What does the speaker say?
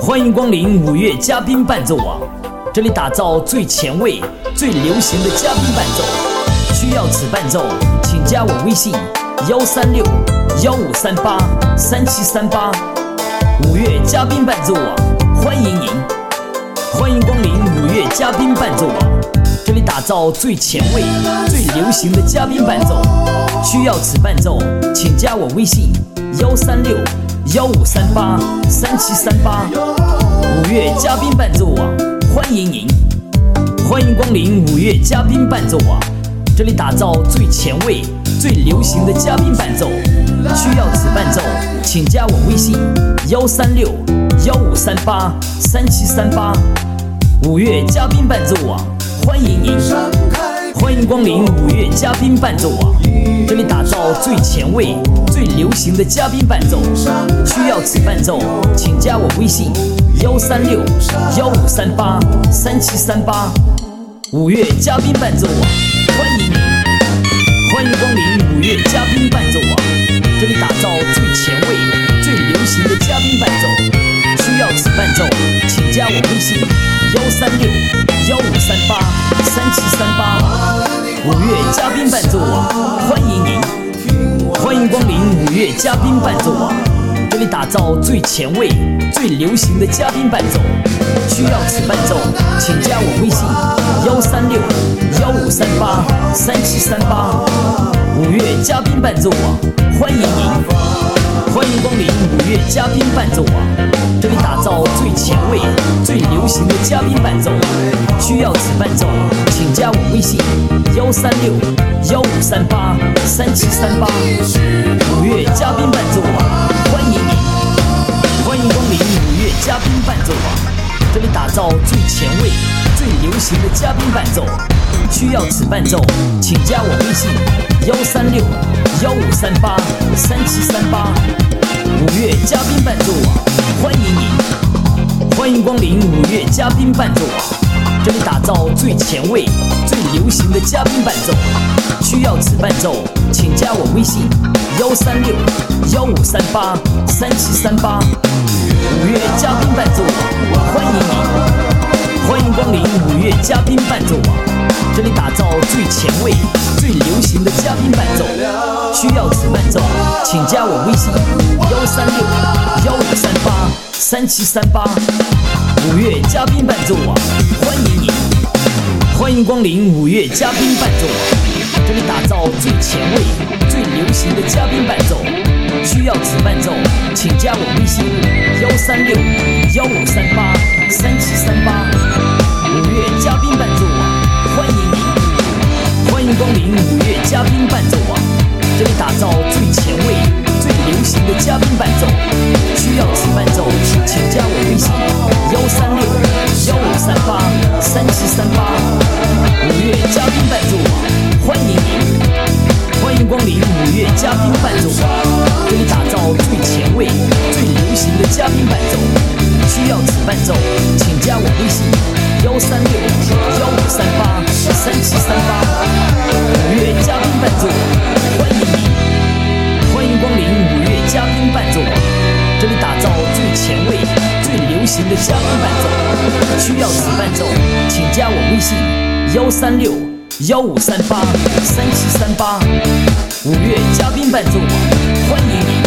欢迎光临五月嘉宾伴奏网，这里打造最前卫、最流行的嘉宾伴奏。需要此伴奏，请加我微信136-1538-3738。五月嘉宾伴奏网，欢迎您！欢迎光临五月嘉宾伴奏网，这里打造最前卫、最流行的嘉宾伴奏。需要此伴奏，请加我微信136-1538-3738。五月嘉宾伴奏网，欢迎您！欢迎光临五月嘉宾伴奏网，这里打造最前卫、最流行的嘉宾伴奏。需要此伴奏，请加我微信136-1538-3738。五月嘉宾伴奏网，欢迎您！欢迎光临五月嘉宾伴奏网，这里打造最前卫、最流行的嘉宾伴奏。需要此伴奏，请加我微信136-1538-3738。五月嘉宾伴奏网，欢迎您！欢迎光临五月嘉宾伴奏网，这里打造最前卫、最流行的嘉宾伴奏。需要此伴奏，请加我微信136-1538-3738。五月嘉宾伴奏网，欢迎您！欢迎光临五月嘉宾伴奏网，这里打造最前卫、最流行的嘉宾伴奏。需要此伴奏，请加我微信136-1538-3738。五月嘉宾伴奏网，欢迎您！欢迎光临五月嘉宾伴奏网，这里打造最前卫、最流行的嘉宾伴奏。需要此伴奏，请加我微信136-1538-3738。五月嘉宾伴奏网，欢迎您！欢迎光临五月嘉宾伴奏网，这里打造最前卫、最流行的嘉宾伴奏。需要此伴奏，请加我微信136-1538-3738。五月嘉宾伴奏网，欢迎您！欢迎光临五月嘉宾伴奏网，这里打造最前卫、最流行的嘉宾伴奏。需要此伴奏，请加我微信136-1538-3738。五月嘉宾伴奏网，欢迎您！欢迎光临五月嘉宾伴奏网，这里打造最前卫、最流行的嘉宾伴奏。需要此伴奏，请加我微信136-1538-3738。五月嘉宾伴奏网，欢迎您！欢迎光临五月嘉宾伴奏网，这里打造最前卫、最流行的嘉宾伴奏。需要此伴奏，请加我微信136-1538-3738。五月嘉宾伴奏网，欢迎您！欢迎光临五月嘉宾伴奏网，这里打造最前卫、最流行的嘉宾伴奏。需要此伴奏，请加我微信136-1538-3738。五月嘉宾伴奏网，欢迎您！欢迎光临五月嘉宾伴奏网，这里打造最前卫、最流行的嘉宾伴奏。需要此伴奏，请加我微信136-1538-3738。五月嘉宾伴奏网，欢迎您！欢迎光临五月嘉宾伴奏网，这里打造最前卫、最流行的嘉宾伴奏。需要此伴奏，请加我微信136-1538-3738。五月嘉宾伴奏网，欢迎您！